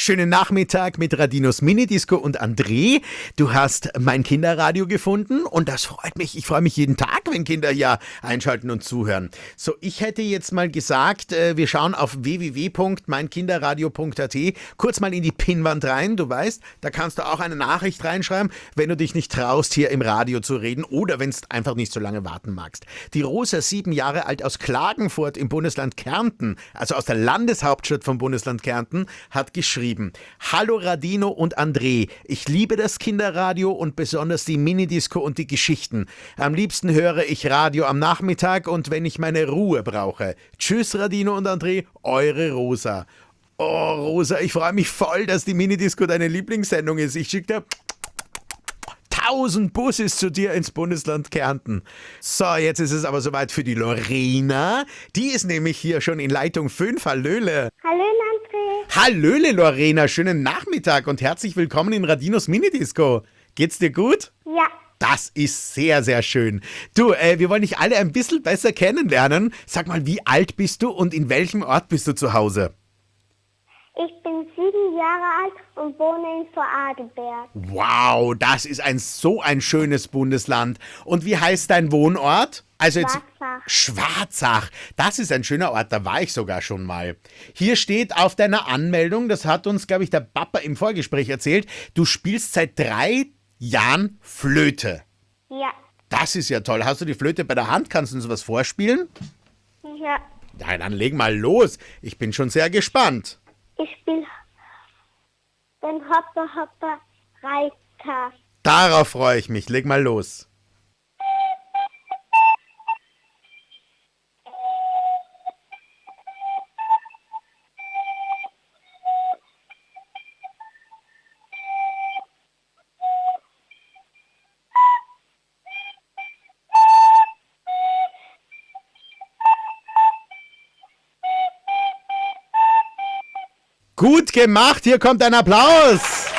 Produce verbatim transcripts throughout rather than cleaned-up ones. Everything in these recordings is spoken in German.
Schönen Nachmittag mit Radinos Minidisco und André. Du hast mein Kinderradio gefunden und das freut mich. Ich freue mich jeden Tag, wenn Kinder hier einschalten und zuhören. So, ich hätte jetzt mal gesagt, wir schauen auf w w w punkt mein kinderradio punkt a t, kurz mal in die Pinnwand rein. Du weißt, da kannst du auch eine Nachricht reinschreiben, wenn du dich nicht traust, hier im Radio zu reden oder wenn du einfach nicht so lange warten magst. Die Rosa, sieben Jahre alt, aus Klagenfurt im Bundesland Kärnten, also aus der Landeshauptstadt vom Bundesland Kärnten, hat geschrieben: Hallo Radino und André, ich liebe das Kinderradio und besonders die Minidisco und die Geschichten. Am liebsten höre ich Radio am Nachmittag und wenn ich meine Ruhe brauche. Tschüss Radino und André, eure Rosa. Oh Rosa, ich freue mich voll, dass die Minidisco deine Lieblingssendung ist. Ich schicke dir tausend Busses zu dir ins Bundesland Kärnten. So, jetzt ist es aber soweit für die Lorena. Die ist nämlich hier schon in Leitung fünf. Hallöle. Hallo André. Hallöle Lorena, schönen Nachmittag und herzlich willkommen in Radinos Minidisco. Geht's dir gut? Ja. Das ist sehr, sehr schön. Du, äh, wir wollen dich alle ein bisschen besser kennenlernen. Sag mal, wie alt bist du und in welchem Ort bist du zu Hause? Ich bin sieben Jahre alt und wohne in Vorarlberg. Wow, das ist ein so ein schönes Bundesland. Und wie heißt dein Wohnort? Also jetzt Schwarzach. Schwarzach. Das ist ein schöner Ort, da war ich sogar schon mal. Hier steht auf deiner Anmeldung, das hat uns, glaube ich, der Papa im Vorgespräch erzählt, du spielst seit drei Jahren Flöte. Ja. Das ist ja toll. Hast du die Flöte bei der Hand? Kannst du uns was vorspielen? Ja. Ja, dann leg mal los. Ich bin schon sehr gespannt. Ich spiele den Hopper Hopper Reiter. Darauf freue ich mich. Leg mal los. Gut gemacht, hier kommt ein Applaus.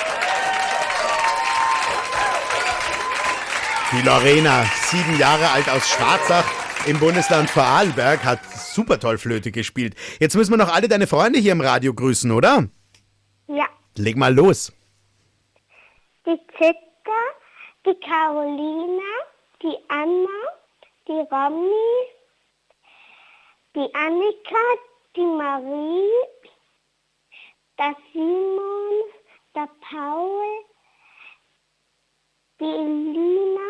Die Lorena, sieben Jahre alt aus Schwarzach im Bundesland Vorarlberg, hat super toll Flöte gespielt. Jetzt müssen wir noch alle deine Freunde hier im Radio grüßen, oder? Ja. Leg mal los. Die Zitka, die Carolina, die Anna, die Romy, die Annika, die Marie, der Simon, der Paul, die Elina,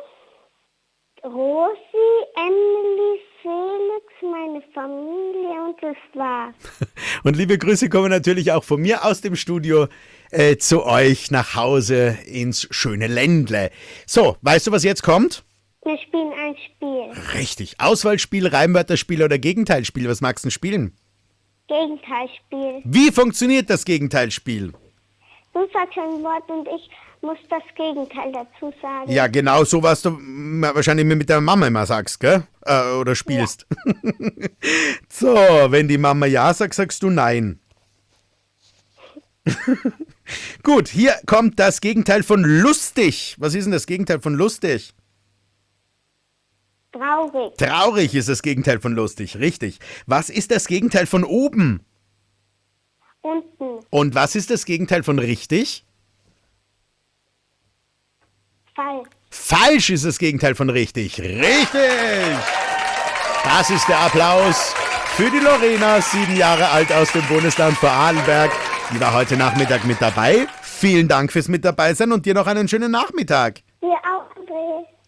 Rosi, Emily, Felix, meine Familie und das war's. Und liebe Grüße kommen natürlich auch von mir aus dem Studio äh, zu euch nach Hause ins schöne Ländle. So, weißt du, was jetzt kommt? Wir spielen ein Spiel. Richtig. Auswahlspiel, Reimwörterspiel oder Gegenteilspiel. Was magst du denn spielen? Gegenteilspiel. Wie funktioniert das Gegenteilspiel? Du sagst ein Wort und ich muss das Gegenteil dazu sagen. Ja, genau so, was du mm, wahrscheinlich mit der Mama immer sagst, gell? Äh, oder spielst. Ja. So, wenn die Mama ja sagt, sagst du nein. Gut, hier kommt das Gegenteil von lustig. Was ist denn das Gegenteil von lustig? Traurig. Traurig ist das Gegenteil von lustig, richtig. Was ist das Gegenteil von oben? Unten. Und was ist das Gegenteil von richtig? Falsch. Falsch ist das Gegenteil von richtig. Richtig! Das ist der Applaus für die Lorena, sieben Jahre alt aus dem Bundesland Vorarlberg. Die war heute Nachmittag mit dabei. Vielen Dank fürs mit dabei sein und dir noch einen schönen Nachmittag. Wir auch, André.